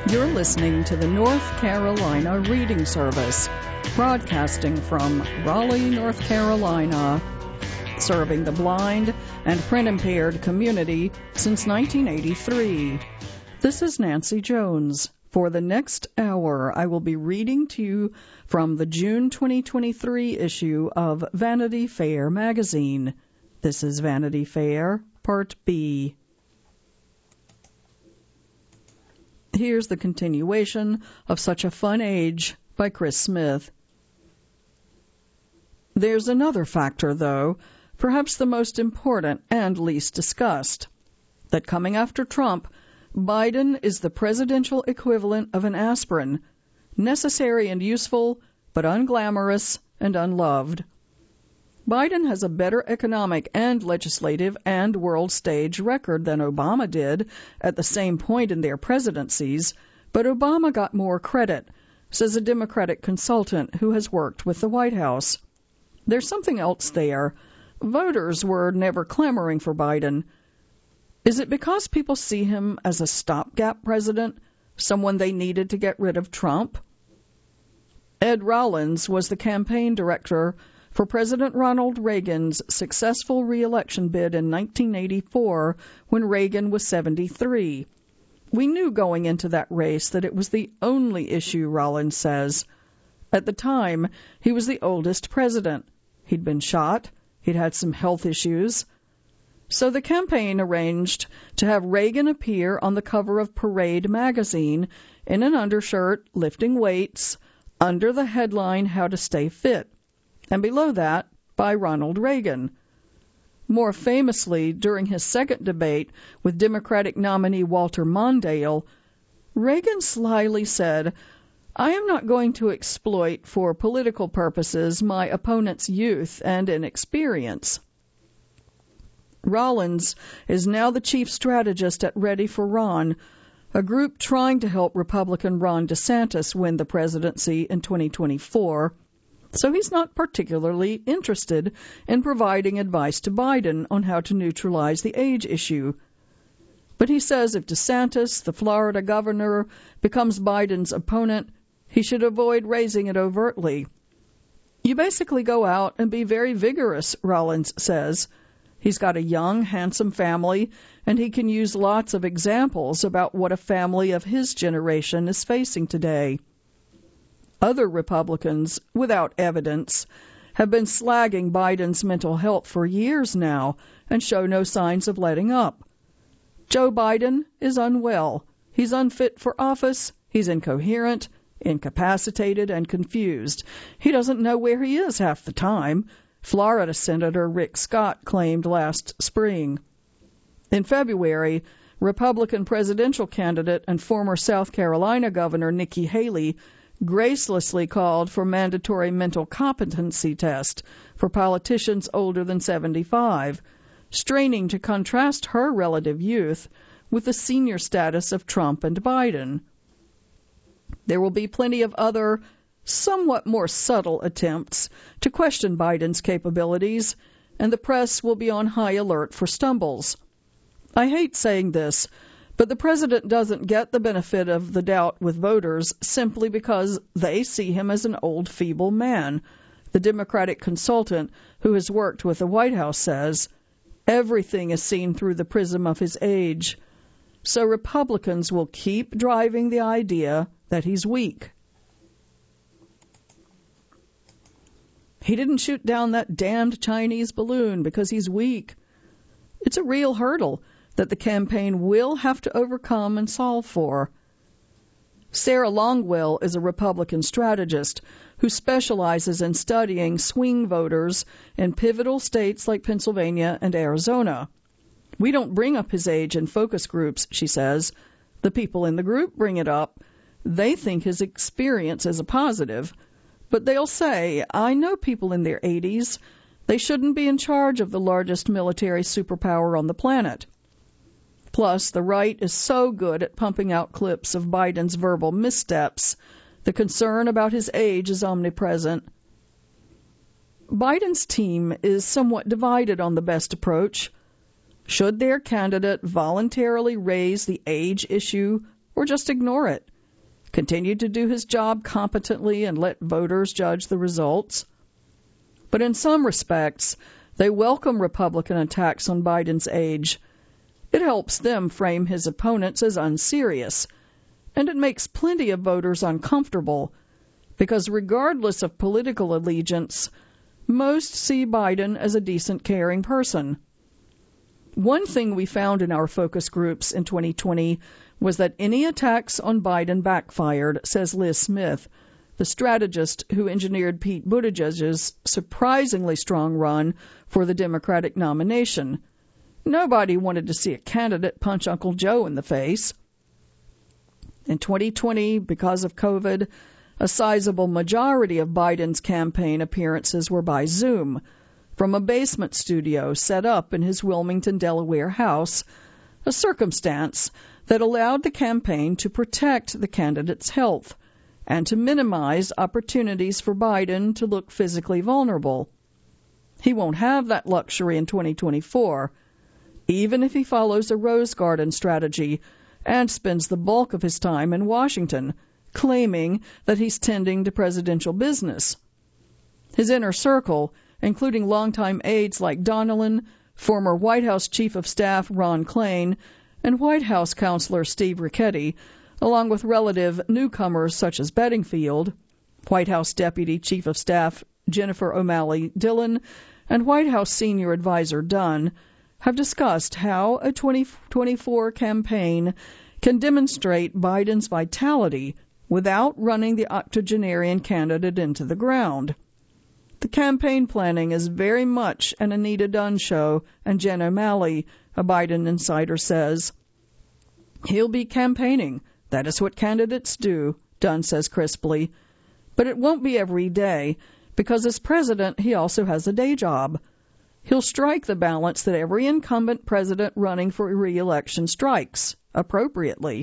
You're listening to the North Carolina Reading Service, broadcasting from Raleigh, North Carolina, serving the blind and print-impaired community since 1983. This is Nancy Jones. For the next hour, I will be reading to you from the June 2023 issue of Vanity Fair magazine. This is Vanity Fair, Part B. Here's the continuation of Such a Fun Age by Chris Smith. There's another factor, though, perhaps the most important and least discussed, that coming after Trump, Biden is the presidential equivalent of an aspirin, necessary and useful, but unglamorous and unloved. Biden has a better economic and legislative and world stage record than Obama did at the same point in their presidencies, but Obama got more credit, says a Democratic consultant who has worked with the White House. There's something else there. Voters were never clamoring for Biden. Is it because people see him as a stopgap president, someone they needed to get rid of Trump? Ed Rollins was the campaign director for President Ronald Reagan's successful re-election bid in 1984 when Reagan was 73. We knew going into that race that it was the only issue, Rollins says. At the time, he was the oldest president. He'd been shot. He'd had some health issues. So the campaign arranged to have Reagan appear on the cover of Parade magazine in an undershirt, lifting weights, under the headline, How to Stay Fit, and below that, by Ronald Reagan. More famously, during his second debate with Democratic nominee Walter Mondale, Reagan slyly said, "I am not going to exploit for political purposes my opponent's youth and inexperience." Rollins is now the chief strategist at Ready for Ron, a group trying to help Republican Ron DeSantis win the presidency in 2024, so he's not particularly interested in providing advice to Biden on how to neutralize the age issue. But he says if DeSantis, the Florida governor, becomes Biden's opponent, he should avoid raising it overtly. You basically go out and be very vigorous, Rollins says. He's got a young, handsome family, and he can use lots of examples about what a family of his generation is facing today. Other Republicans, without evidence, have been slagging Biden's mental health for years now and show no signs of letting up. Joe Biden is unwell. He's unfit for office. He's incoherent, incapacitated, and confused. He doesn't know where he is half the time, Florida Senator Rick Scott claimed last spring. In February, Republican presidential candidate and former South Carolina Governor Nikki Haley gracelessly called for mandatory mental competency test for politicians older than 75, straining to contrast her relative youth with the senior status of Trump and Biden. There will be plenty of other, somewhat more subtle attempts to question Biden's capabilities, and the press will be on high alert for stumbles. I hate saying this, but the president doesn't get the benefit of the doubt with voters simply because they see him as an old, feeble man. The Democratic consultant who has worked with the White House says everything is seen through the prism of his age. So Republicans will keep driving the idea that he's weak. He didn't shoot down that damned Chinese balloon because he's weak. It's a real hurdle that the campaign will have to overcome and solve for. Sarah Longwell is a Republican strategist who specializes in studying swing voters in pivotal states like Pennsylvania and Arizona. We don't bring up his age in focus groups, she says. The people in the group bring it up. They think his experience is a positive, but they'll say, I know people in their 80s. They shouldn't be in charge of the largest military superpower on the planet. Plus, the right is so good at pumping out clips of Biden's verbal missteps, the concern about his age is omnipresent. Biden's team is somewhat divided on the best approach. Should their candidate voluntarily raise the age issue or just ignore it? continue to do his job competently and let voters judge the results. But in some respects, they welcome Republican attacks on Biden's age. It helps them frame his opponents as unserious, and it makes plenty of voters uncomfortable, because regardless of political allegiance, most see Biden as a decent, caring person. One thing we found in our focus groups in 2020 was that any attacks on Biden backfired, says Liz Smith, the strategist who engineered Pete Buttigieg's surprisingly strong run for the Democratic nomination. Nobody wanted to see a candidate punch Uncle Joe in the face. In 2020, because of COVID, a sizable majority of Biden's campaign appearances were by Zoom, from a basement studio set up in his Wilmington, Delaware house, a circumstance that allowed the campaign to protect the candidate's health and to minimize opportunities for Biden to look physically vulnerable. He won't have that luxury in 2024, even if he follows a Rose Garden strategy and spends the bulk of his time in Washington, claiming that he's tending to presidential business. His inner circle, including longtime aides like Donilon, former White House Chief of Staff Ron Klain, and White House counselor Steve Ricchetti, along with relative newcomers such as Bedingfield, White House Deputy Chief of Staff Jennifer O'Malley Dillon, and White House Senior Advisor Dunn, have discussed how a 2024 campaign can demonstrate Biden's vitality without running the octogenarian candidate into the ground. The campaign planning is very much an Anita Dunn show, and Jen O'Malley, a Biden insider, says. He'll be campaigning. That is what candidates do, Dunn says crisply. But it won't be every day, because as president, he also has a day job. He'll strike the balance that every incumbent president running for re-election strikes, appropriately.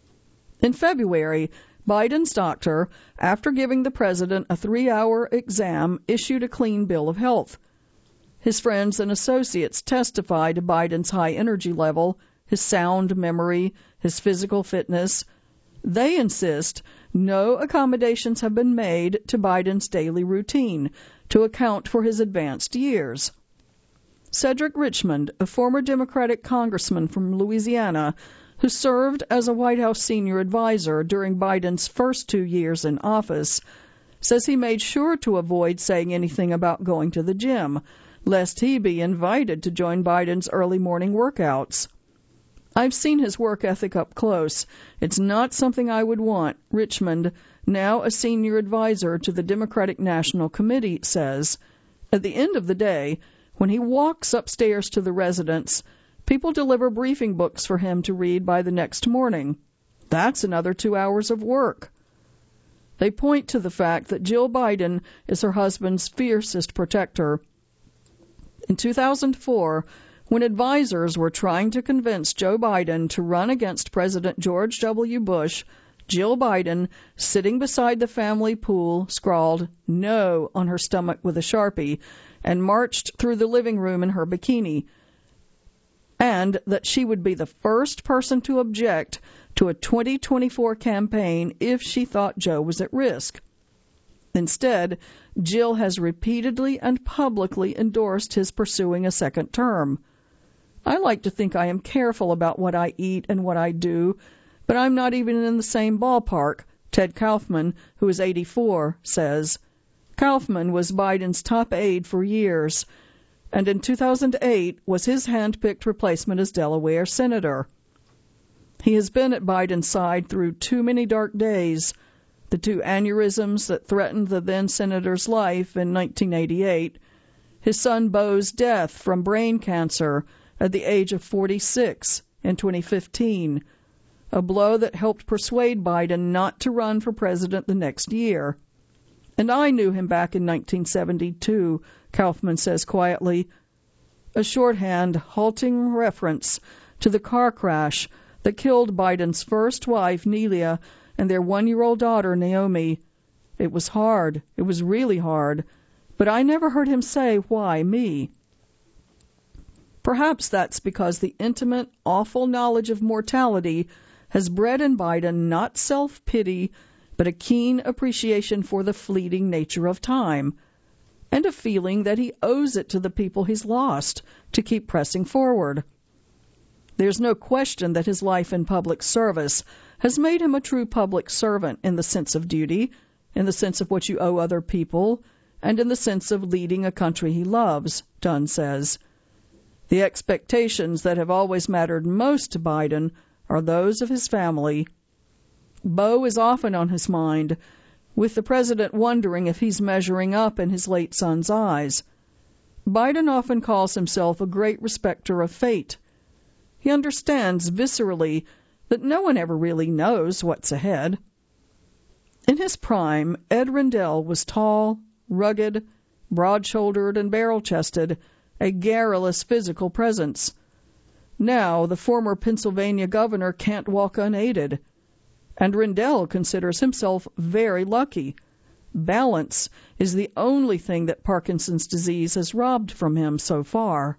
In February, Biden's doctor, after giving the president a 3-hour exam, issued a clean bill of health. His friends and associates testify to Biden's high energy level, his sound memory, his physical fitness. They insist no accommodations have been made to Biden's daily routine to account for his advanced years. Cedric Richmond, a former Democratic congressman from Louisiana, who served as a White House senior advisor during Biden's first 2 years in office, says he made sure to avoid saying anything about going to the gym, lest he be invited to join Biden's early morning workouts. I've seen his work ethic up close. It's not something I would want, Richmond, now a senior advisor to the Democratic National Committee, says. At the end of the day, when he walks upstairs to the residence, people deliver briefing books for him to read by the next morning. That's another 2 hours of work. They point to the fact that Jill Biden is her husband's fiercest protector. In 2004, when advisors were trying to convince Joe Biden to run against President George W. Bush, Jill Biden, sitting beside the family pool, scrawled "No" on her stomach with a Sharpie and marched through the living room in her bikini, and that she would be the first person to object to a 2024 campaign if she thought Joe was at risk. Instead, Jill has repeatedly and publicly endorsed his pursuing a second term. I like to think I am careful about what I eat and what I do, but I'm not even in the same ballpark, Ted Kaufman, who is 84, says. Kaufman was Biden's top aide for years, and in 2008 was his hand-picked replacement as Delaware senator. He has been at Biden's side through too many dark days, the 2 aneurysms that threatened the then-senator's life in 1988, his son Beau's death from brain cancer at the age of 46 in 2015, a blow that helped persuade Biden not to run for president the next year. And I knew him back in 1972, Kaufman says quietly, a shorthand, halting reference to the car crash that killed Biden's first wife, Nelia, and their 1-year-old daughter, Naomi. It was hard. It was really hard. But I never heard him say, why me? Perhaps that's because the intimate, awful knowledge of mortality has bred in Biden not self-pity, but a keen appreciation for the fleeting nature of time, and a feeling that he owes it to the people he's lost to keep pressing forward. There's no question that his life in public service has made him a true public servant in the sense of duty, in the sense of what you owe other people, and in the sense of leading a country he loves, Dunn says. The expectations that have always mattered most to Biden are those of his family. Beau is often on his mind, with the president wondering if he's measuring up in his late son's eyes. Biden often calls himself a great respecter of fate. He understands viscerally that no one ever really knows what's ahead. In his prime, Ed Rendell was tall, rugged, broad-shouldered, and barrel-chested, a garrulous physical presence. Now, the former Pennsylvania governor can't walk unaided, and Rendell considers himself very lucky. Balance is the only thing that Parkinson's disease has robbed from him so far.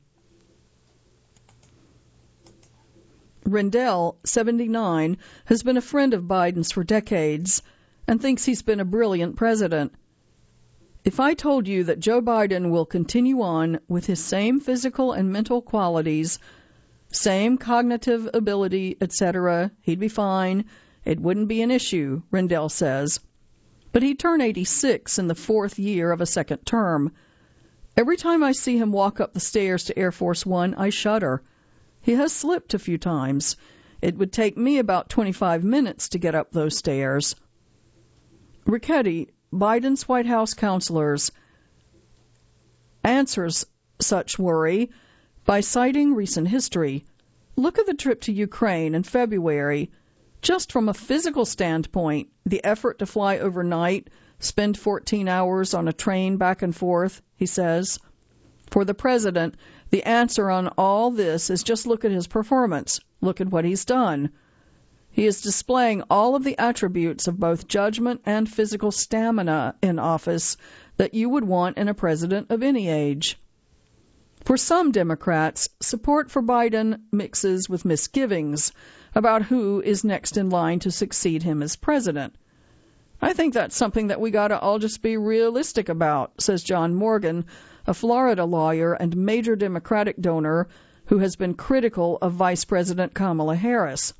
Rendell, 79, has been a friend of Biden's for decades and thinks he's been a brilliant president. If I told you that Joe Biden will continue on with his same physical and mental qualities, same cognitive ability, etc., he'd be fine. It wouldn't be an issue, Rendell says. But he'd turn 86 in the fourth year of a second term. Every time I see him walk up the stairs to Air Force One, I shudder. He has slipped a few times. It would take me about 25 minutes to get up those stairs. Richetti, Biden's White House counselors, answers such worry by citing recent history. Look at the trip to Ukraine in February. Just from a physical standpoint, the effort to fly overnight, spend 14 hours on a train back and forth, he says. For the president, the answer on all this is just look at his performance. Look at what he's done. He is displaying all of the attributes of both judgment and physical stamina in office that you would want in a president of any age. For some Democrats, support for Biden mixes with misgivings about who is next in line to succeed him as president. I think that's something that we got to all just be realistic about, says John Morgan, a Florida lawyer and major Democratic donor who has been critical of Vice President Kamala Harris.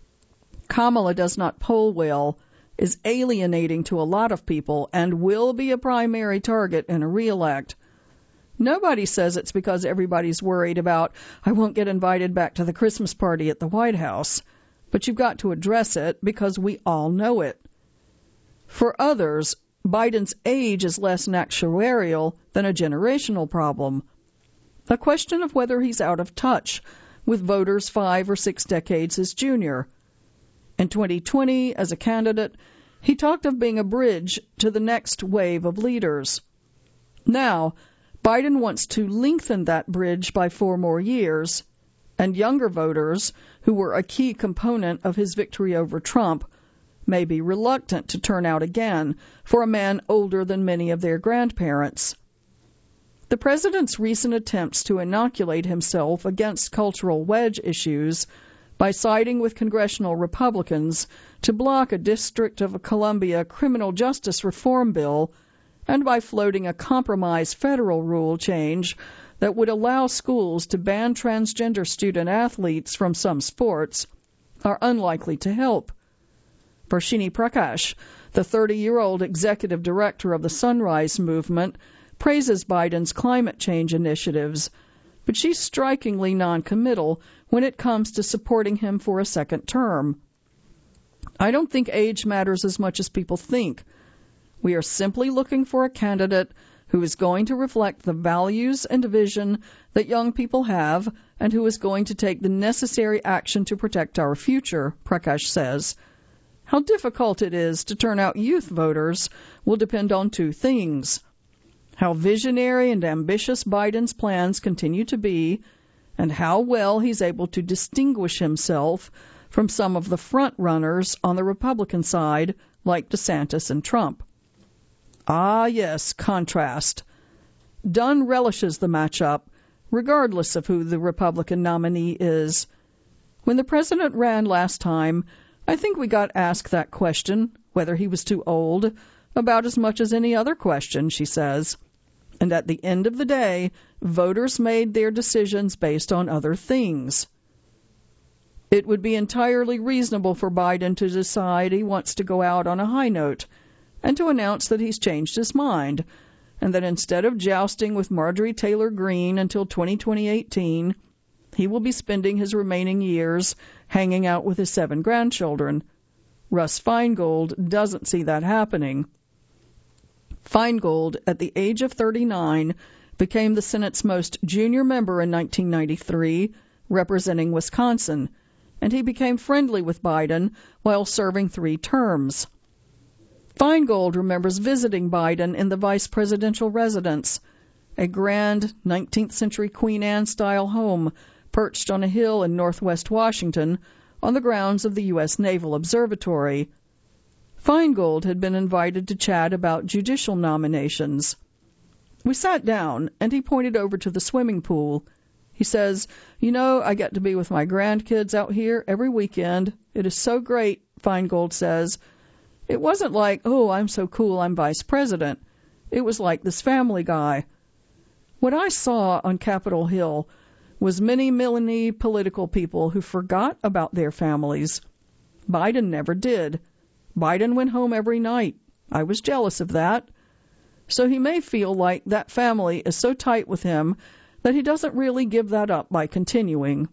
Kamala does not poll well, is alienating to a lot of people, and will be a primary target in a reelect. Nobody says it's because everybody's worried about, I won't get invited back to the Christmas party at the White House. But you've got to address it because we all know it. For others, Biden's age is less an actuarial than a generational problem. A question of whether he's out of touch with voters 5 or 6 decades his junior. In 2020, as a candidate, he talked of being a bridge to the next wave of leaders. Now, Biden wants to lengthen that bridge by 4 more years, and younger voters, who were a key component of his victory over Trump, may be reluctant to turn out again for a man older than many of their grandparents. The president's recent attempts to inoculate himself against cultural wedge issues by siding with congressional Republicans to block a District of Columbia criminal justice reform bill and by floating a compromise federal rule change that would allow schools to ban transgender student athletes from some sports are unlikely to help. Varshini Prakash, the 30-year-old executive director of the Sunrise Movement, praises Biden's climate change initiatives, but she's strikingly noncommittal when it comes to supporting him for a second term. I don't think age matters as much as people think. We are simply looking for a candidate who is going to reflect the values and vision that young people have and who is going to take the necessary action to protect our future, Prakash says. How difficult it is to turn out youth voters will depend on 2 things: how visionary and ambitious Biden's plans continue to be, and how well he's able to distinguish himself from some of the front-runners on the Republican side, like DeSantis and Trump. Ah, yes, contrast. Dunn relishes the matchup, regardless of who the Republican nominee is. When the president ran last time, I think we got asked that question, whether he was too old, about as much as any other question, she says. And at the end of the day, voters made their decisions based on other things. It would be entirely reasonable for Biden to decide he wants to go out on a high note and to announce that he's changed his mind, and that instead of jousting with Marjorie Taylor Greene until 2018, he will be spending his remaining years hanging out with his 7 grandchildren. Russ Feingold doesn't see that happening. Feingold, at the age of 39, became the Senate's most junior member in 1993, representing Wisconsin, and he became friendly with Biden while serving 3 terms. Feingold remembers visiting Biden in the vice presidential residence, a grand 19th century Queen Anne-style home perched on a hill in northwest Washington on the grounds of the U.S. Naval Observatory. Feingold had been invited to chat about judicial nominations. We sat down, and he pointed over to the swimming pool. He says, "You know, I get to be with my grandkids out here every weekend. It is so great," Feingold says. "It wasn't like, oh, I'm so cool, I'm vice president. It was like this family guy." What I saw on Capitol Hill was many political people who forgot about their families. Biden never did. Biden went home every night. I was jealous of that. So he may feel like that family is so tight with him that he doesn't really give that up by continuing.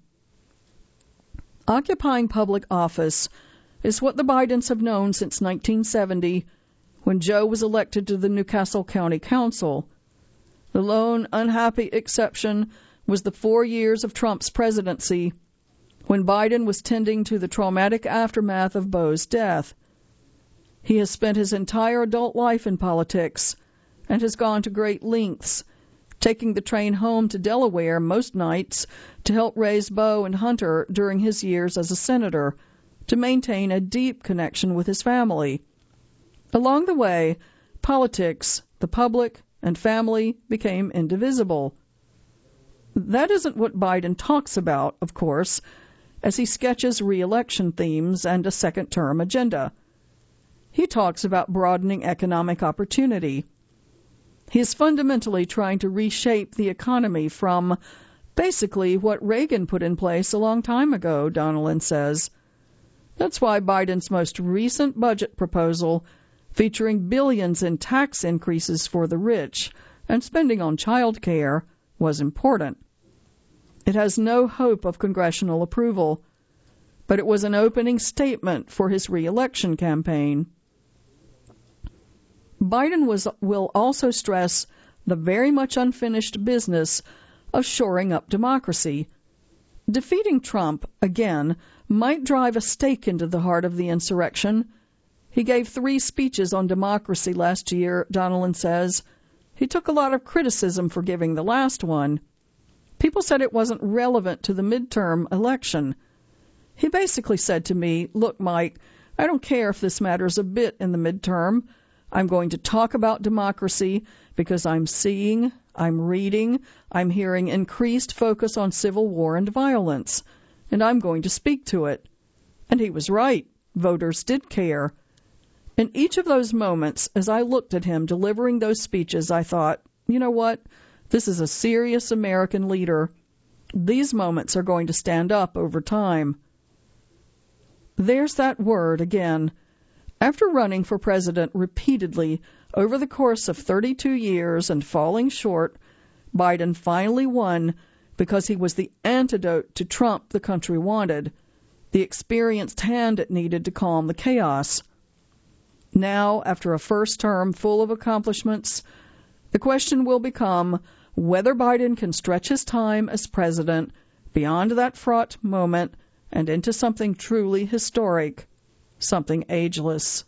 Occupying public office is what the Bidens have known since 1970, when Joe was elected to the Newcastle County Council. The lone unhappy exception was the 4 years of Trump's presidency, when Biden was tending to the traumatic aftermath of Beau's death. He has spent his entire adult life in politics and has gone to great lengths, taking the train home to Delaware most nights to help raise Beau and Hunter during his years as a senator, to maintain a deep connection with his family. Along the way, politics, the public, and family became indivisible. That isn't what Biden talks about, of course, as he sketches re-election themes and a second-term agenda. He talks about broadening economic opportunity. He is fundamentally trying to reshape the economy from basically what Reagan put in place a long time ago, Donilon says. That's why Biden's most recent budget proposal, featuring billions in tax increases for the rich and spending on child care, was important. It has no hope of congressional approval, but it was an opening statement for his re-election campaign. Biden will also stress the very much unfinished business of shoring up democracy. Defeating Trump, again, might drive a stake into the heart of the insurrection. He gave 3 speeches on democracy last year, Donilon says. He took a lot of criticism for giving the last one. People said it wasn't relevant to the midterm election. He basically said to me, "Look, Mike, I don't care if this matters a bit in the midterm. I'm going to talk about democracy because I'm seeing, I'm reading, I'm hearing increased focus on civil war and violence, and I'm going to speak to it." And he was right. Voters did care. In each of those moments, as I looked at him delivering those speeches, I thought, you know what? This is a serious American leader. These moments are going to stand up over time. There's that word again. After running for president repeatedly over the course of 32 years and falling short, Biden finally won because he was the antidote to Trump the country wanted, the experienced hand it needed to calm the chaos. Now, after a first term full of accomplishments, the question will become whether Biden can stretch his time as president beyond that fraught moment and into something truly historic, something ageless.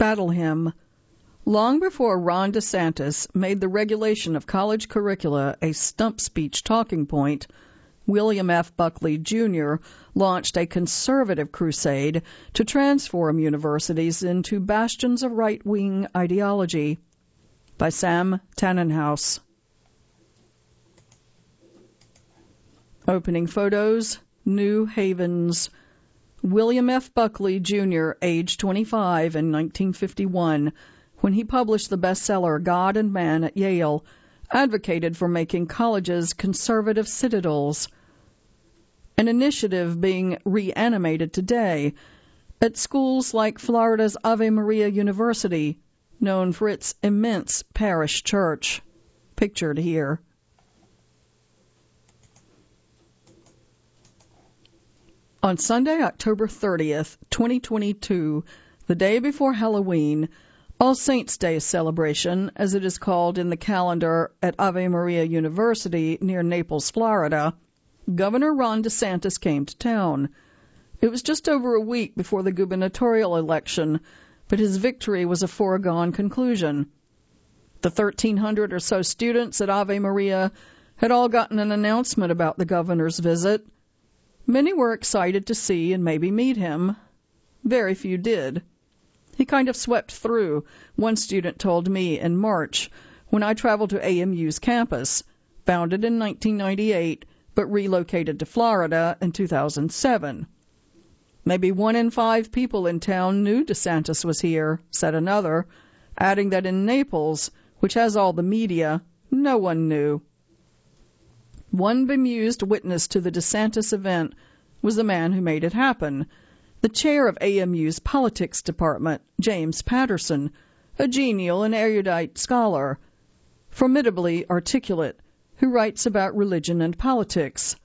battle hymn. Long before Ron DeSantis made the regulation of college curricula a stump speech talking point, William F. Buckley, Jr. launched a conservative crusade to transform universities into bastions of right-wing ideology. By Sam Tannenhouse. Opening photos, New Havens. William F. Buckley, Jr., age 25 in 1951, when he published the bestseller God and Man at Yale, advocated for making colleges conservative citadels, an initiative being reanimated today at schools like Florida's Ave Maria University, known for its immense parish church, pictured here. On Sunday, October 30th, 2022, the day before Halloween, All Saints' Day celebration, as it is called in the calendar at Ave Maria University near Naples, Florida, Governor Ron DeSantis came to town. It was just over a week before the gubernatorial election, but his victory was a foregone conclusion. The 1,300 or so students at Ave Maria had all gotten an announcement about the governor's visit. Many were excited to see and maybe meet him. Very few did. He kind of swept through, one student told me in March, when I traveled to AMU's campus, founded in 1998, but relocated to Florida in 2007. Maybe 1 in 5 people in town knew DeSantis was here, said another, adding that in Naples, which has all the media, no one knew. One bemused witness to the DeSantis event was the man who made it happen, the chair of AMU's politics department, James Patterson, a genial and erudite scholar, formidably articulate, who writes about religion and politics.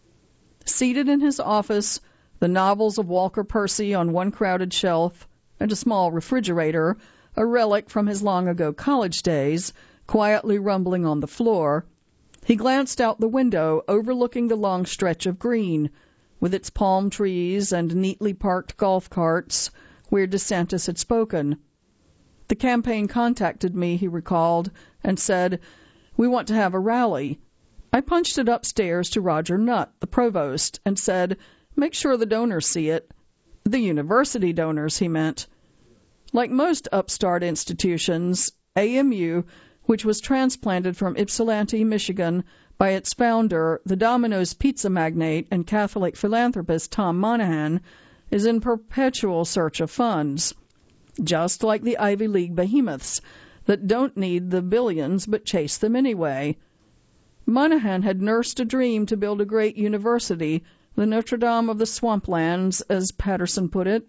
Seated in his office, the novels of Walker Percy on one crowded shelf, and a small refrigerator, a relic from his long-ago college days, quietly rumbling on the floor, he glanced out the window overlooking the long stretch of green, with its palm trees and neatly parked golf carts, where DeSantis had spoken. The campaign contacted me, he recalled, and said, "We want to have a rally." I punched it upstairs to Roger Nutt, the provost, and said, "Make sure the donors see it." The university donors, he meant. Like most upstart institutions, AMU, which was transplanted from Ypsilanti, Michigan, by its founder, the Domino's pizza magnate and Catholic philanthropist Tom Monahan, is in perpetual search of funds, just like the Ivy League behemoths that don't need the billions but chase them anyway. Monahan had nursed a dream to build a great university, the Notre Dame of the swamplands, as Patterson put it.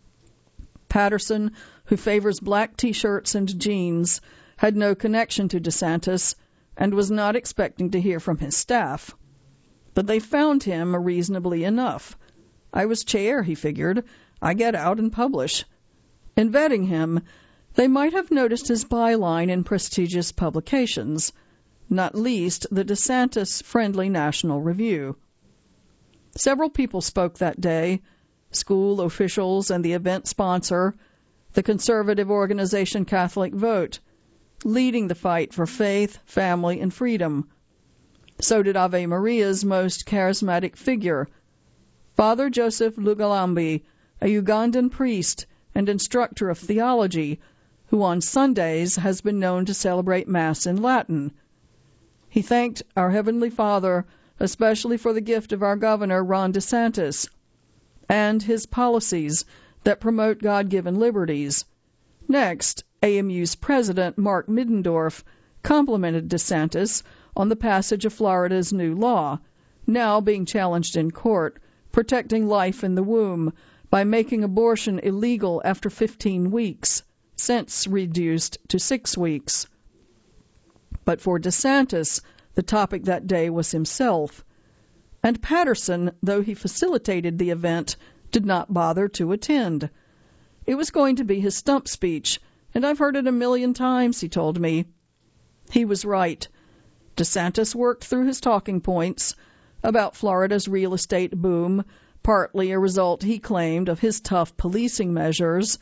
Patterson, who favors black T-shirts and jeans, had no connection to DeSantis and was not expecting to hear from his staff. But they found him reasonably enough. I was chair, he figured. I get out and publish. In vetting him, they might have noticed his byline in prestigious publications, not least the DeSantis-friendly National Review. Several people spoke that day, school officials and the event sponsor, the conservative organization Catholic Vote, leading the fight for faith, family, and freedom. So did Ave Maria's most charismatic figure, Father Joseph Lugalambi, a Ugandan priest and instructor of theology, who on Sundays has been known to celebrate Mass in Latin. He thanked our Heavenly Father especially for the gift of our governor, Ron DeSantis, and his policies that promote God-given liberties. Next, AMU's president, Mark Middendorf, complimented DeSantis on the passage of Florida's new law, now being challenged in court, protecting life in the womb by making abortion illegal after 15 weeks, since reduced to 6 weeks. But for DeSantis, the topic that day was himself. And Patterson, though he facilitated the event, did not bother to attend. It was going to be his stump speech, and I've heard it 1,000,000 times, he told me. He was right. DeSantis worked through his talking points about Florida's real estate boom, partly a result, he claimed, of his tough policing measures,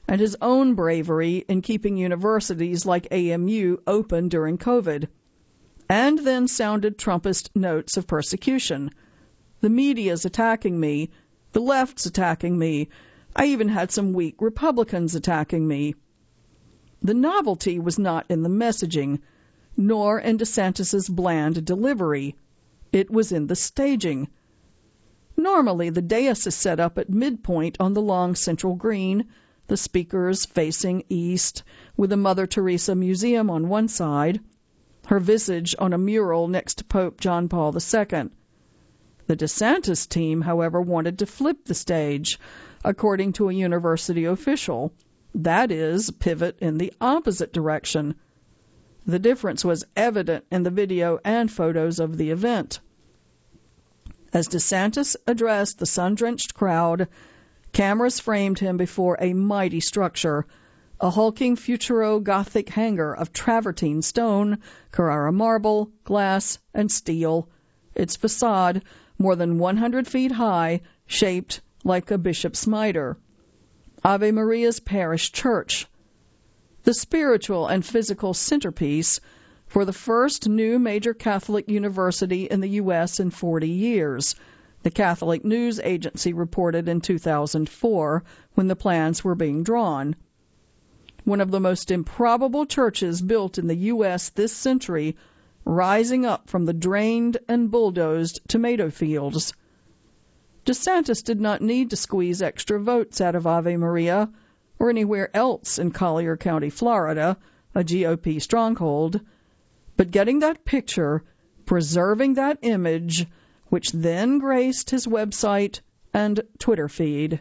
and his own bravery in keeping universities like AMU open during COVID, and then sounded Trumpist notes of persecution. The media's attacking me. The left's attacking me. I even had some weak Republicans attacking me. The novelty was not in the messaging, nor in DeSantis's bland delivery. It was in the staging. Normally, the dais is set up at midpoint on the long central green, the speakers facing east, with the Mother Teresa Museum on one side, her visage on a mural next to Pope John Paul II. The DeSantis team, however, wanted to flip the stage, according to a university official. That is, pivot in the opposite direction. The difference was evident in the video and photos of the event. As DeSantis addressed the sun-drenched crowd, cameras framed him before a mighty structure, a hulking Futuro-Gothic hangar of travertine stone, Carrara marble, glass, and steel, its facade more than 100 feet high, shaped like a bishop's mitre. Ave Maria's parish church, the spiritual and physical centerpiece for the first new major Catholic university in the U.S. in 40 years, the Catholic News Agency reported in 2004 when the plans were being drawn. One of the most improbable churches built in the U.S. this century, rising up from the drained and bulldozed tomato fields. DeSantis did not need to squeeze extra votes out of Ave Maria or anywhere else in Collier County, Florida, a GOP stronghold, but getting that picture, preserving that image, which then graced his website and Twitter feed,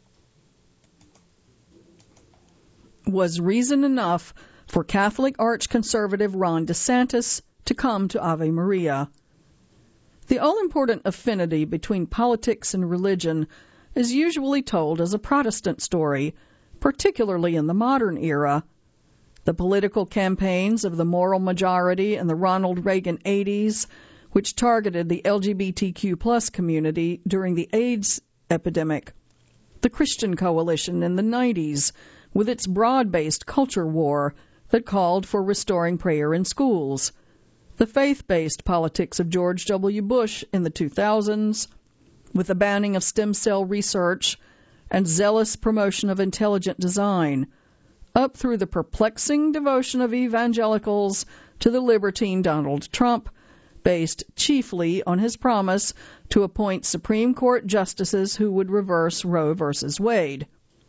was reason enough for Catholic arch-conservative Ron DeSantis to come to Ave Maria. The all-important affinity between politics and religion is usually told as a Protestant story, particularly in the modern era. The political campaigns of the moral majority in the Ronald Reagan 80s, which targeted the LGBTQ+ community during the AIDS epidemic. The Christian Coalition in the 90s, with its broad-based culture war that called for restoring prayer in schools. The faith-based politics of George W. Bush in the 2000s, with the banning of stem cell research and zealous promotion of intelligent design, up through the perplexing devotion of evangelicals to the libertine Donald Trump, based chiefly on his promise to appoint Supreme Court justices who would reverse Roe v. Wade.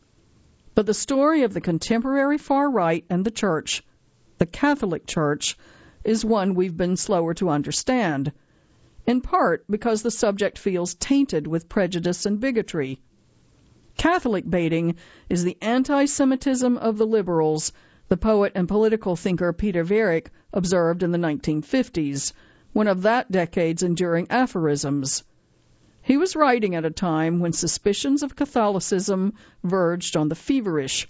But the story of the contemporary far right and the Church, the Catholic Church, is one we've been slower to understand, in part because the subject feels tainted with prejudice and bigotry. Catholic baiting is the anti-Semitism of the liberals, the poet and political thinker Peter Varick observed in the 1950s, one of that decade's enduring aphorisms. He was writing at a time when suspicions of Catholicism verged on the feverish,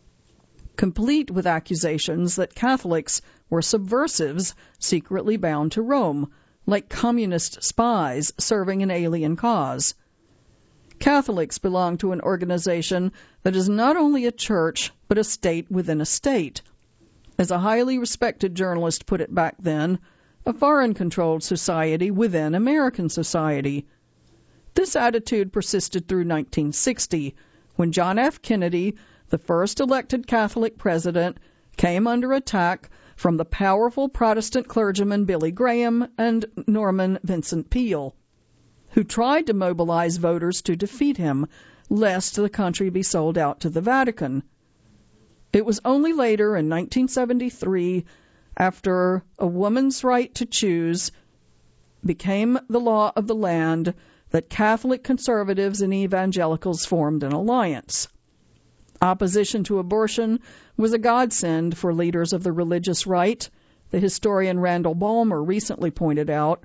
complete with accusations that Catholics were subversives secretly bound to Rome, like communist spies serving an alien cause. Catholics belong to an organization that is not only a church, but a state within a state. As a highly respected journalist put it back then, a foreign-controlled society within American society. This attitude persisted through 1960, when John F. Kennedy, the first elected Catholic president, came under attack from the powerful Protestant clergyman Billy Graham and Norman Vincent Peale, who tried to mobilize voters to defeat him, lest the country be sold out to the Vatican. It was only later, in 1973, after a woman's right to choose became the law of the land, that Catholic conservatives and evangelicals formed an alliance. Opposition to abortion was a godsend for leaders of the religious right, the historian Randall Balmer recently pointed out,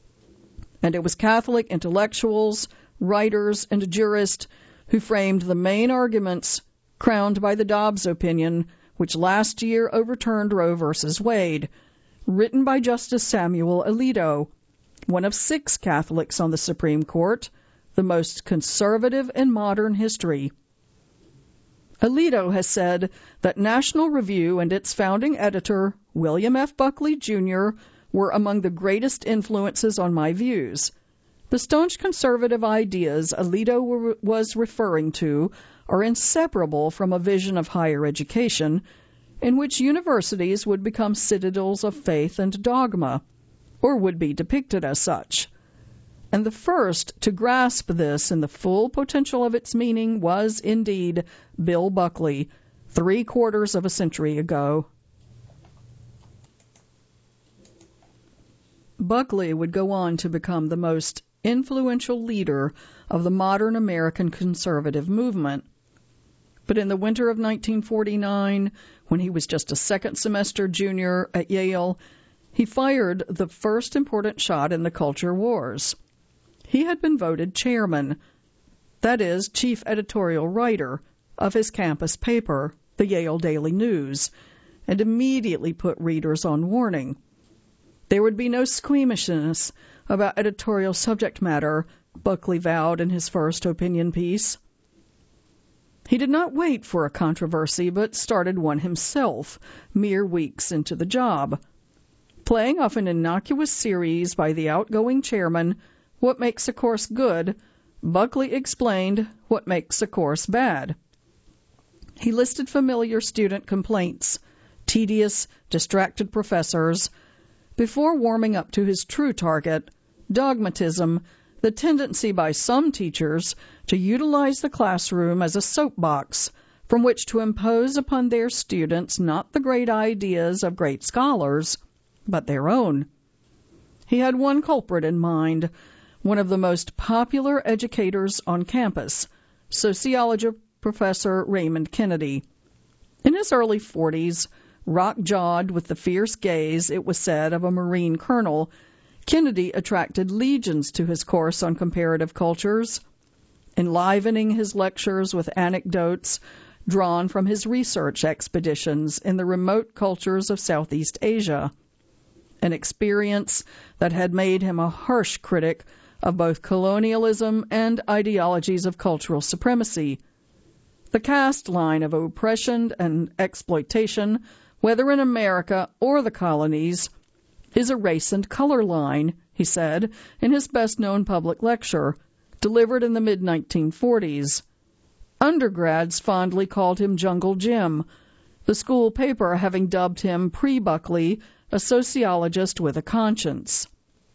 and it was Catholic intellectuals, writers, and jurists who framed the main arguments crowned by the Dobbs opinion, which last year overturned Roe v. Wade, written by Justice Samuel Alito, one of 6 Catholics on the Supreme Court, the most conservative in modern history. Alito has said that National Review and its founding editor, William F. Buckley, Jr., were among the greatest influences on my views. The staunch conservative ideas Alito was referring to are inseparable from a vision of higher education in which universities would become citadels of faith and dogma, or would be depicted as such. And the first to grasp this in the full potential of its meaning was, indeed, Bill Buckley, 3/4 of a century ago. Buckley would go on to become the most influential leader of the modern American conservative movement. But in the winter of 1949, when he was just a second-semester junior at Yale, he fired the first important shot in the culture wars. He had been voted chairman, that is, chief editorial writer, of his campus paper, the Yale Daily News, and immediately put readers on warning. There would be no squeamishness about editorial subject matter, Buckley vowed in his first opinion piece. He did not wait for a controversy, but started one himself, mere weeks into the job. Playing off an innocuous series by the outgoing chairman, What Makes a Course Good, Buckley explained what makes a course bad. He listed familiar student complaints, tedious, distracted professors, before warming up to his true target, dogmatism, the tendency by some teachers to utilize the classroom as a soapbox from which to impose upon their students not the great ideas of great scholars, but their own. He had one culprit in mind, one of the most popular educators on campus, sociology professor Raymond Kennedy. In his early 40s, rock-jawed with the fierce gaze, it was said, of a Marine colonel, Kennedy attracted legions to his course on comparative cultures, enlivening his lectures with anecdotes drawn from his research expeditions in the remote cultures of Southeast Asia, an experience that had made him a harsh critic of both colonialism and ideologies of cultural supremacy. The caste line of oppression and exploitation, whether in America or the colonies, is a race and color line, he said in his best-known public lecture, delivered in the mid-1940s. Undergrads fondly called him Jungle Jim, the school paper having dubbed him pre-Buckley a sociologist with a conscience.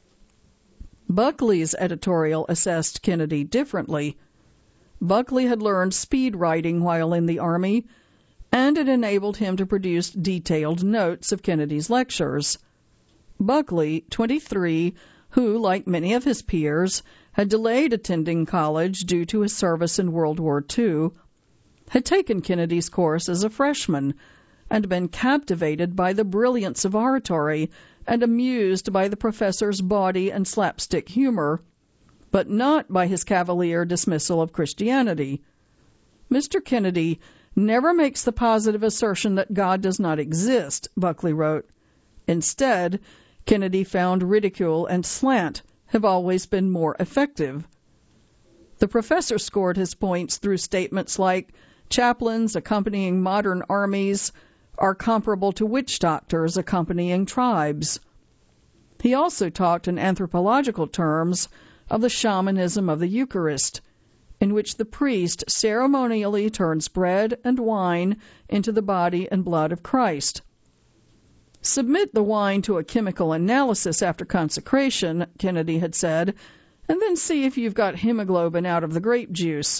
Buckley's editorial assessed Kennedy differently. Buckley had learned speed writing while in the Army, and it enabled him to produce detailed notes of Kennedy's lectures. Buckley, 23, who, like many of his peers, had delayed attending college due to his service in World War II, had taken Kennedy's course as a freshman and been captivated by the brilliance of oratory and amused by the professor's bawdy and slapstick humor, but not by his cavalier dismissal of Christianity. Mr. Kennedy never makes the positive assertion that God does not exist, Buckley wrote. Instead, Kennedy found ridicule and slant have always been more effective. The professor scored his points through statements like, chaplains accompanying modern armies are comparable to witch doctors accompanying tribes. He also talked in anthropological terms of the shamanism of the Eucharist, in which the priest ceremonially turns bread and wine into the body and blood of Christ. Submit the wine to a chemical analysis after consecration, Kennedy had said, and then see if you've got hemoglobin out of the grape juice.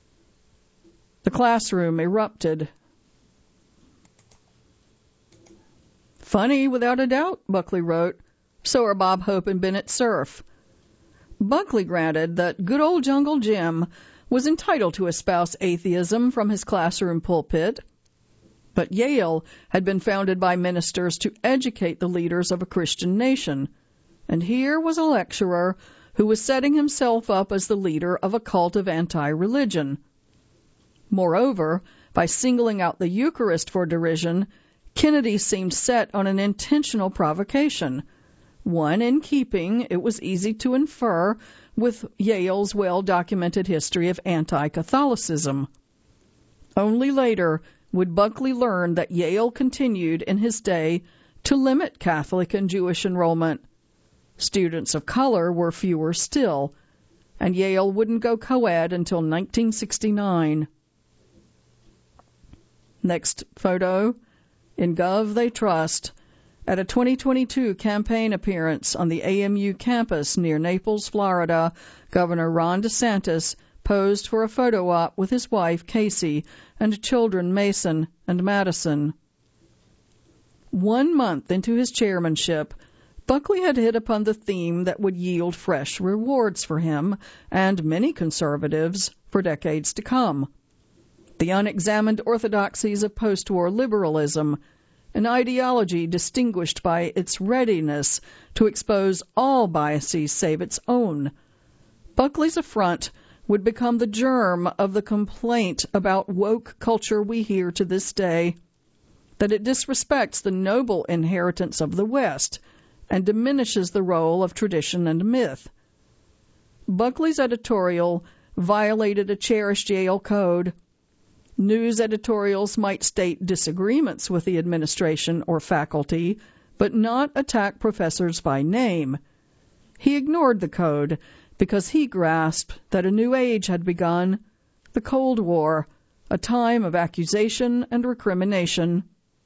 The classroom erupted. Funny, without a doubt, Buckley wrote. So are Bob Hope and Bennett Cerf. Buckley granted that good old Jungle Jim was entitled to espouse atheism from his classroom pulpit, but Yale had been founded by ministers to educate the leaders of a Christian nation, and here was a lecturer who was setting himself up as the leader of a cult of anti-religion. Moreover, by singling out the Eucharist for derision, Kennedy seemed set on an intentional provocation, one in keeping, it was easy to infer, with Yale's well-documented history of anti-Catholicism. Only later would Buckley learn that Yale continued in his day to limit Catholic and Jewish enrollment. Students of color were fewer still, and Yale wouldn't go co-ed until 1969. Next photo. In Gov They Trust. At a 2022 campaign appearance on the AMU campus near Naples, Florida, Governor Ron DeSantis posed for a photo op with his wife, Casey, and children Mason and Madison. 1 month into his chairmanship, Buckley had hit upon the theme that would yield fresh rewards for him and many conservatives for decades to come. The unexamined orthodoxies of post-war liberalism, an ideology distinguished by its readiness to expose all biases save its own. Buckley's affront would become the germ of the complaint about woke culture we hear to this day, that it disrespects the noble inheritance of the West and diminishes the role of tradition and myth. Buckley's editorial violated a cherished Yale code. News editorials might state disagreements with the administration or faculty, but not attack professors by name. He ignored the code because he grasped that a new age had begun, the Cold War, a time of accusation and recrimination.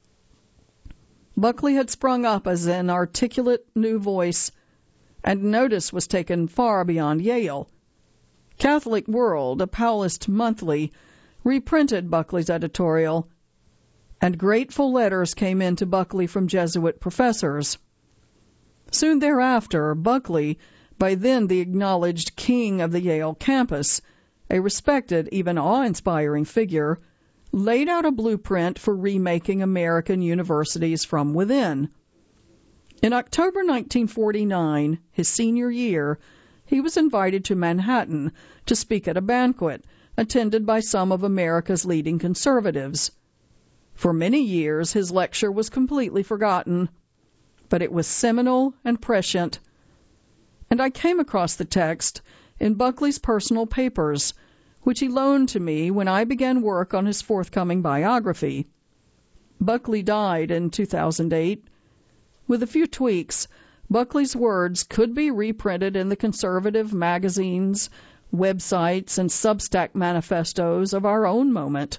Buckley had sprung up as an articulate new voice, and notice was taken far beyond Yale. Catholic World, a Paulist monthly, reprinted Buckley's editorial, and grateful letters came in to Buckley from Jesuit professors. Soon thereafter, Buckley, by then the acknowledged king of the Yale campus, a respected, even awe-inspiring figure, laid out a blueprint for remaking American universities from within. In October 1949, his senior year, he was invited to Manhattan to speak at a banquet attended by some of America's leading conservatives. For many years, his lecture was completely forgotten, but it was seminal and prescient. And I came across the text in Buckley's personal papers, which he loaned to me when I began work on his forthcoming biography. Buckley died in 2008. With a few tweaks, Buckley's words could be reprinted in the conservative magazines, websites, and Substack manifestos of our own moment.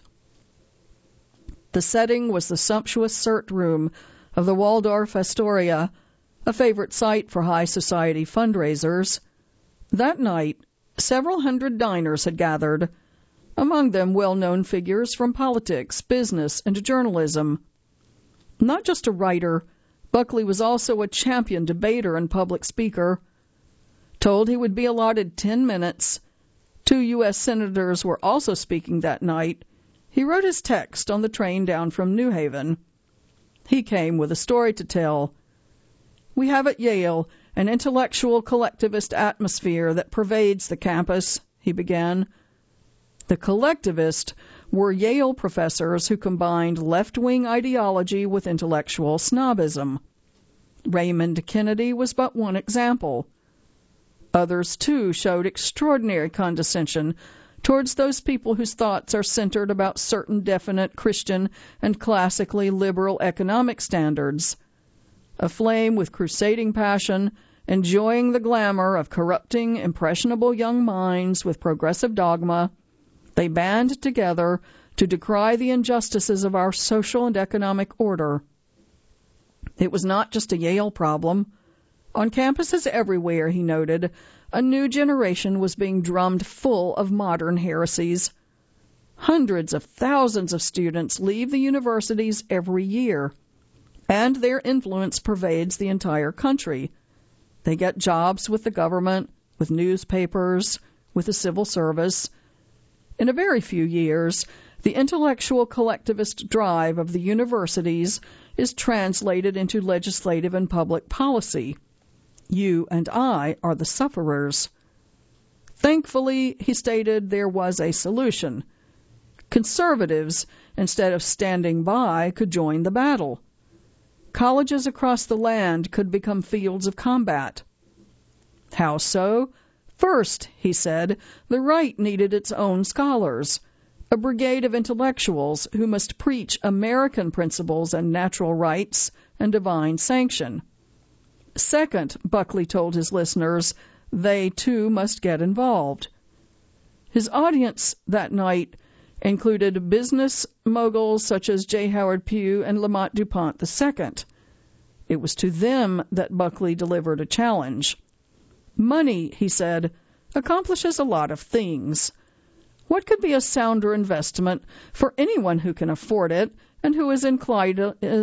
The setting was the sumptuous Cert Room of the Waldorf Astoria, a favorite site for high society fundraisers. That night, several hundred diners had gathered, among them well-known figures from politics, business, and journalism. Not just a writer, Buckley was also a champion debater and public speaker. Told he would be allotted 10 minutes. 2 U.S. senators were also speaking that night. He wrote his text on the train down from New Haven. He came with a story to tell. We have at Yale an intellectual collectivist atmosphere that pervades the campus, he began. The collectivists were Yale professors who combined left-wing ideology with intellectual snobism. Raymond Kennedy was but one example. Others, too, showed extraordinary condescension towards those people whose thoughts are centered about certain definite Christian and classically liberal economic standards. Aflame with crusading passion, enjoying the glamour of corrupting impressionable young minds with progressive dogma, they band together to decry the injustices of our social and economic order. It was not just a Yale problem. On campuses everywhere, he noted, a new generation was being drummed full of modern heresies. Hundreds of thousands of students leave the universities every year, and their influence pervades the entire country. They get jobs with the government, with newspapers, with the civil service. In a very few years, the intellectual collectivist drive of the universities is translated into legislative and public policy. You and I are the sufferers. Thankfully, he stated, there was a solution. Conservatives, instead of standing by, could join the battle. Colleges across the land could become fields of combat. How so? First, he said, the right needed its own scholars. a brigade of intellectuals who must preach American principles and natural rights and divine sanction. Second, Buckley told his listeners, they too must get involved. His audience that night included business moguls such as J. Howard Pugh and Lamont DuPont II. It was to them that Buckley delivered a challenge. Money, he said, accomplishes a lot of things. What could be a sounder investment for anyone who can afford it and who is inclined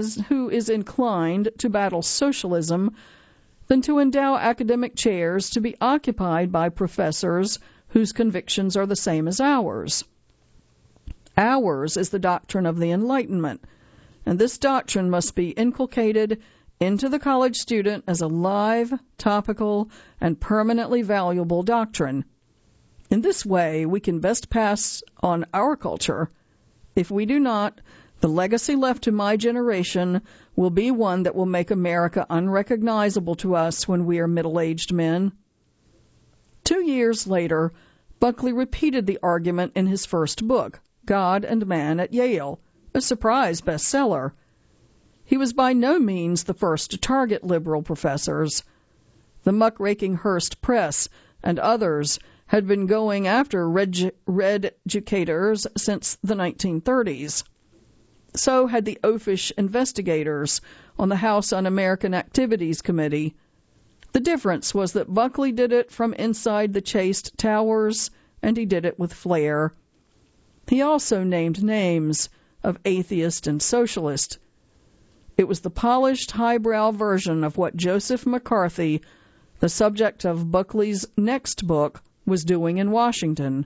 to battle socialism than to endow academic chairs to be occupied by professors whose convictions are the same as ours? Ours is the doctrine of the Enlightenment, and this doctrine must be inculcated into the college student as a live, topical, and permanently valuable doctrine. In this way, we can best pass on our culture. If we do not, the legacy left to my generation will be one that will make America unrecognizable to us when we are middle-aged men. 2 years later, Buckley repeated the argument in his first book, God and Man at Yale, a surprise bestseller. He was by no means the first to target liberal professors. The muckraking Hearst Press and others had been going after red-educators since the 1930s. So had the oafish investigators on the House Un-American Activities Committee. The difference was that Buckley did it from inside the chaste towers, and he did it with flair. He also named names of atheist and socialist. It was the polished, highbrow version of what Joseph McCarthy, the subject of Buckley's next book, was doing in Washington.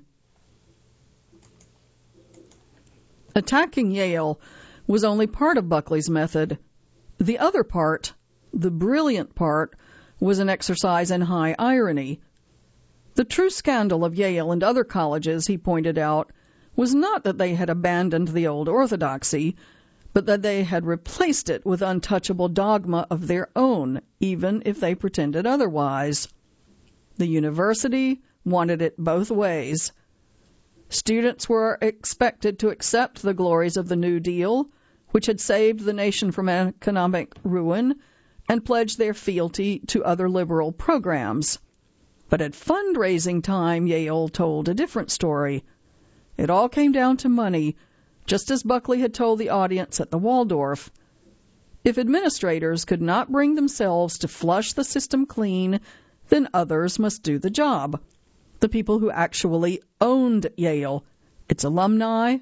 Attacking Yale was only part of Buckley's method. The other part, the brilliant part, was an exercise in high irony. The true scandal of Yale and other colleges, he pointed out, was not that they had abandoned the old orthodoxy, but that they had replaced it with untouchable dogma of their own, even if they pretended otherwise. The university wanted it both ways. Students were expected to accept the glories of the New Deal, which had saved the nation from economic ruin, and pledge their fealty to other liberal programs. But at fundraising time, Yale told a different story. It all came down to money, just as Buckley had told the audience at the Waldorf. If administrators could not bring themselves to flush the system clean, then others must do the job. The people who actually owned Yale, its alumni,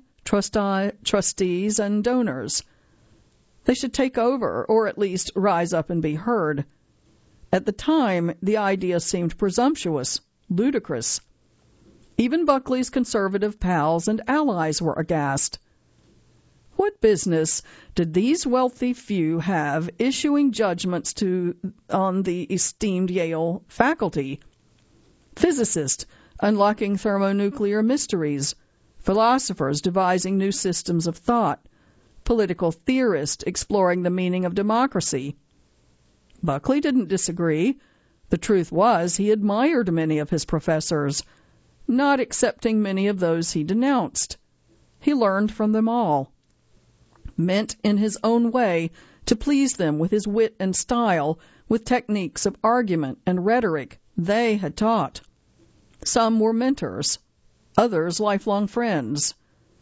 trustees, and donors. They should take over, or at least rise up and be heard. At the time, the idea seemed presumptuous, ludicrous. Even Buckley's conservative pals and allies were aghast. What business did these wealthy few have issuing judgments on the esteemed Yale faculty? Physicists unlocking thermonuclear mysteries, philosophers devising new systems of thought, political theorists exploring the meaning of democracy. Buckley didn't disagree. The truth was he admired many of his professors, not accepting many of those he denounced. He learned from them all. Meant in his own way to please them with his wit and style, with techniques of argument and rhetoric they had taught. Some were mentors, others lifelong friends.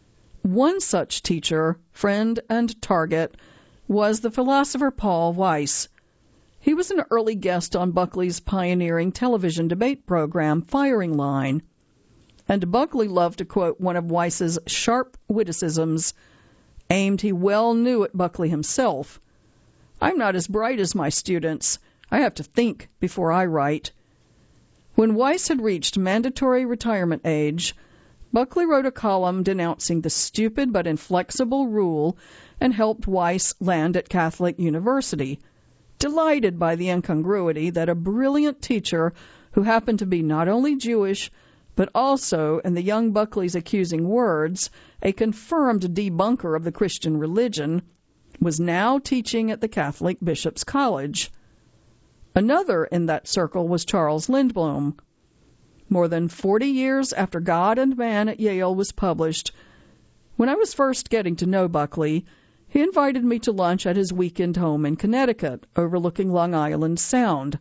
One such teacher, friend, and target was the philosopher Paul Weiss. He was an early guest on Buckley's pioneering television debate program, Firing Line, and Buckley loved to quote one of Weiss's sharp witticisms, aimed he well knew at Buckley himself. "I'm not as bright as my students. I have to think before I write." When Weiss had reached mandatory retirement age, Buckley wrote a column denouncing the stupid but inflexible rule and helped Weiss land at Catholic University, delighted by the incongruity that a brilliant teacher who happened to be not only Jewish, but also, in the young Buckley's accusing words, a confirmed debunker of the Christian religion, was now teaching at the Catholic Bishops' College. Another in that circle was Charles Lindblom. More than 40 years after God and Man at Yale was published, When I was first getting to know Buckley, he invited me to lunch at his weekend home in Connecticut, overlooking Long Island Sound.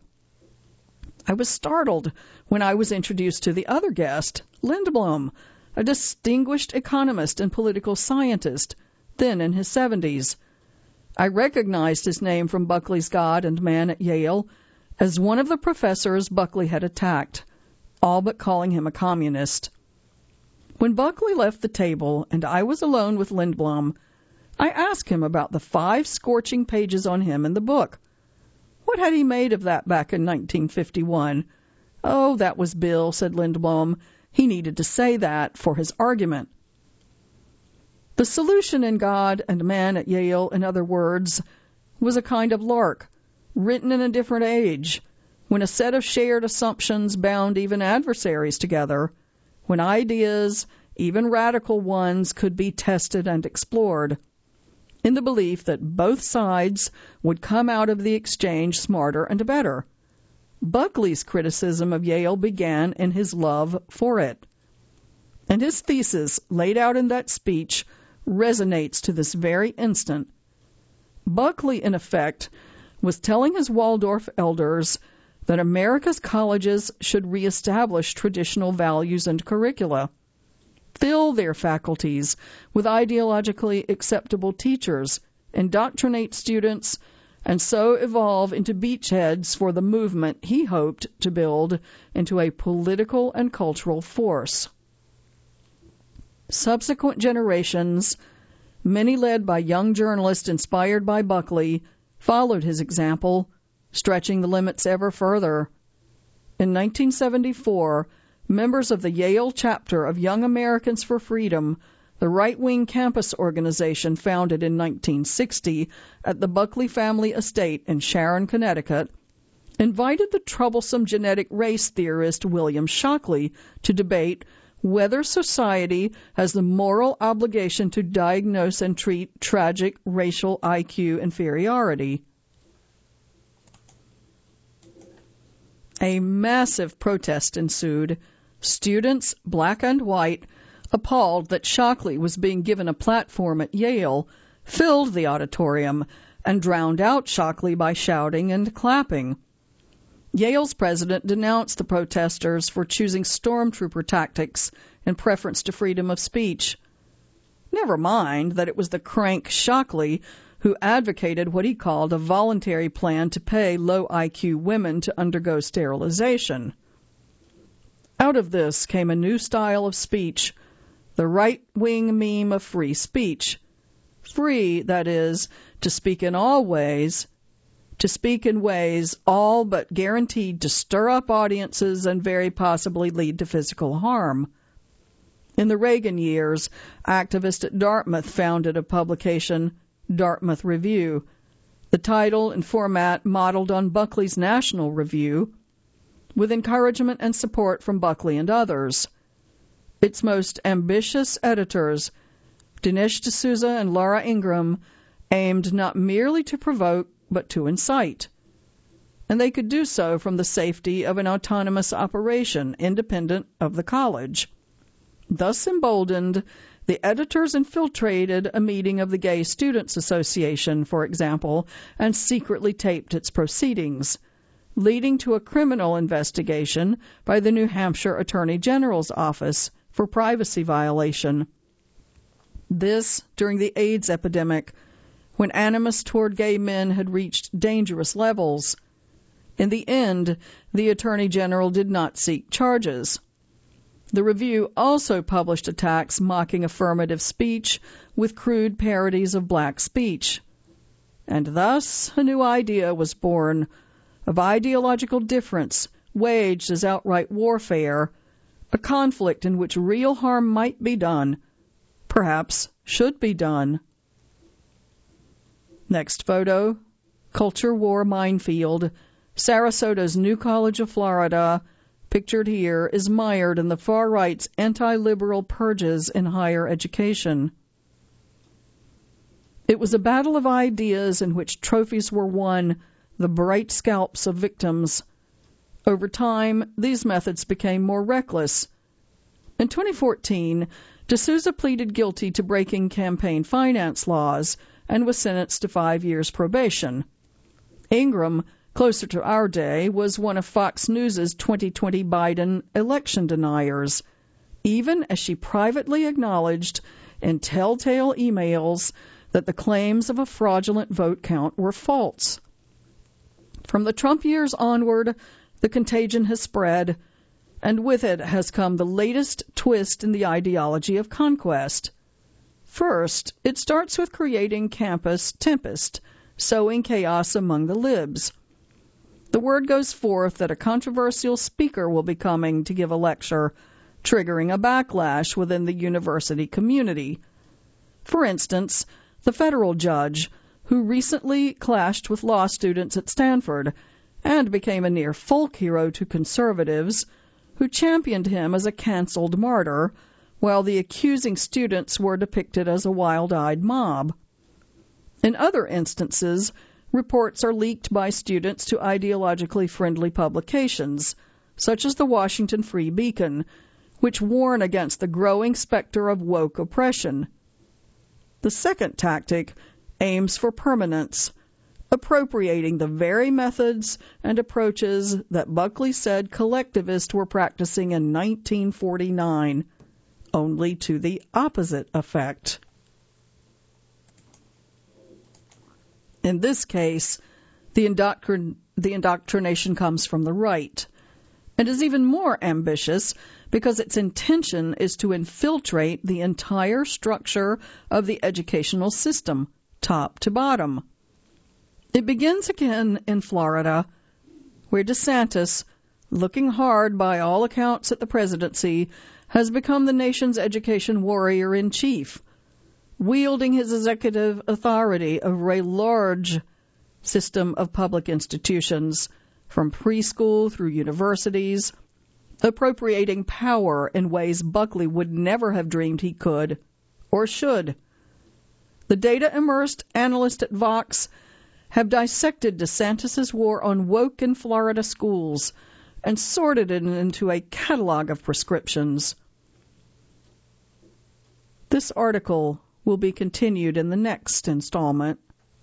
I was startled when I was introduced to the other guest, Lindblom, a distinguished economist and political scientist, then in his 70s. I recognized his name from Buckley's God and Man at Yale as one of the professors Buckley had attacked, all but calling him a communist. When Buckley left the table and I was alone with Lindblom, I asked him about the 5 scorching pages on him in the book. What had he made of that back in 1951? Oh, that was Bill, said Lindblom. He needed to say that for his argument. The solution in God and Man at Yale, in other words, was a kind of lark, written in a different age, when a set of shared assumptions bound even adversaries together, when ideas, even radical ones, could be tested and explored, in the belief that both sides would come out of the exchange smarter and better. Buckley's criticism of Yale began in his love for it. And his thesis, laid out in that speech, resonates to this very instant. Buckley, in effect, was telling his Waldorf elders that America's colleges should reestablish traditional values and curricula, fill their faculties with ideologically acceptable teachers, indoctrinate students, and so evolve into beachheads for the movement he hoped to build into a political and cultural force. Subsequent generations, many led by young journalists inspired by Buckley, followed his example, stretching the limits ever further. In 1974, members of the Yale chapter of Young Americans for Freedom, the right-wing campus organization founded in 1960 at the Buckley family estate in Sharon, Connecticut, invited the troublesome genetic race theorist William Shockley to debate whether society has the moral obligation to diagnose and treat tragic racial IQ inferiority. A massive protest ensued. Students, black and white, appalled that Shockley was being given a platform at Yale, filled the auditorium and drowned out Shockley by shouting and clapping. Yale's president denounced the protesters for choosing stormtrooper tactics in preference to freedom of speech. Never mind that it was the crank Shockley who advocated what he called a voluntary plan to pay low IQ women to undergo sterilization. Out of this came a new style of speech, the right-wing meme of free speech. Free, that is, to speak in all ways, to speak in ways all but guaranteed to stir up audiences and very possibly lead to physical harm. In the Reagan years, activists at Dartmouth founded a publication, Dartmouth Review. The title and format modeled on Buckley's National Review, with encouragement and support from Buckley and others. Its most ambitious editors, Dinesh D'Souza and Laura Ingram, aimed not merely to provoke, but to incite. And they could do so from the safety of an autonomous operation independent of the college. Thus emboldened, the editors infiltrated a meeting of the Gay Students Association, for example, and secretly taped its proceedings, leading to a criminal investigation by the New Hampshire Attorney General's office for privacy violation. This during the AIDS epidemic, when animus toward gay men had reached dangerous levels. In the end, the Attorney General did not seek charges. The Review also published attacks mocking affirmative speech with crude parodies of black speech. And thus a new idea was born of ideological difference waged as outright warfare, a conflict in which real harm might be done, perhaps should be done. Next photo, Culture War Minefield. Sarasota's New College of Florida, pictured here, is mired in the far right's anti-liberal purges in higher education. It was a battle of ideas in which trophies were won, the bright scalps of victims. Over time, these methods became more reckless. In 2014, D'Souza pleaded guilty to breaking campaign finance laws and was sentenced to 5 years probation. Ingram, closer to our day, was one of Fox News' 2020 Biden election deniers, even as she privately acknowledged in telltale emails that the claims of a fraudulent vote count were false. From the Trump years onward, the contagion has spread, and with it has come the latest twist in the ideology of conquest. First, it starts with creating campus tempest, sowing chaos among the libs. The word goes forth that a controversial speaker will be coming to give a lecture, triggering a backlash within the university community. For instance, the federal judge, who recently clashed with law students at Stanford and became a near folk hero to conservatives, who championed him as a canceled martyr, while the accusing students were depicted as a wild-eyed mob. In other instances, reports are leaked by students to ideologically friendly publications, such as the Washington Free Beacon, which warn against the growing specter of woke oppression. The second tactic aims for permanence, appropriating the very methods and approaches that Buckley said collectivists were practicing in 1949, only to the opposite effect. In this case, the indoctrination comes from the right, and is even more ambitious because its intention is to infiltrate the entire structure of the educational system, top to bottom. It begins again in Florida, where DeSantis, looking hard by all accounts at the presidency, has become the nation's education warrior-in-chief, wielding his executive authority over a large system of public institutions, from preschool through universities, appropriating power in ways Buckley would never have dreamed he could or should. The data-immersed analysts at Vox have dissected DeSantis' war on woke in Florida schools and sorted it into a catalog of prescriptions. This article will be continued in the next installment.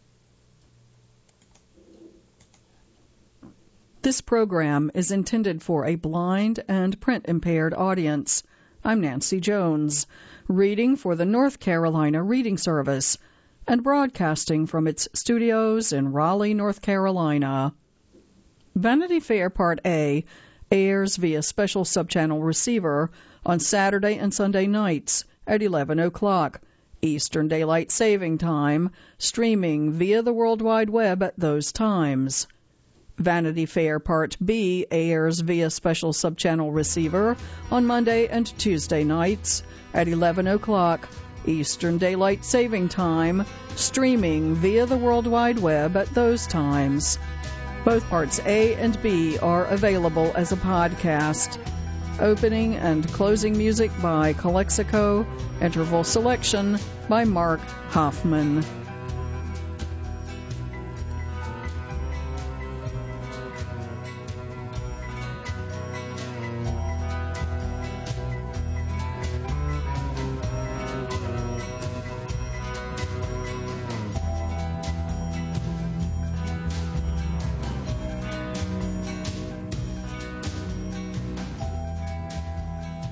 This program is intended for a blind and print-impaired audience. I'm Nancy Jones, reading for the North Carolina Reading Service and broadcasting from its studios in Raleigh, North Carolina. Vanity Fair Part A airs via special subchannel receiver on Saturday and Sunday nights at 11 o'clock Eastern Daylight Saving Time, streaming via the World Wide Web at those times. Vanity Fair Part B airs via special subchannel receiver on Monday and Tuesday nights at 11 o'clock Eastern Daylight Saving Time, streaming via the World Wide Web at those times. Both Parts A and B are available as a podcast. Opening and closing music by Calexico, interval selection by Mark Hoffman.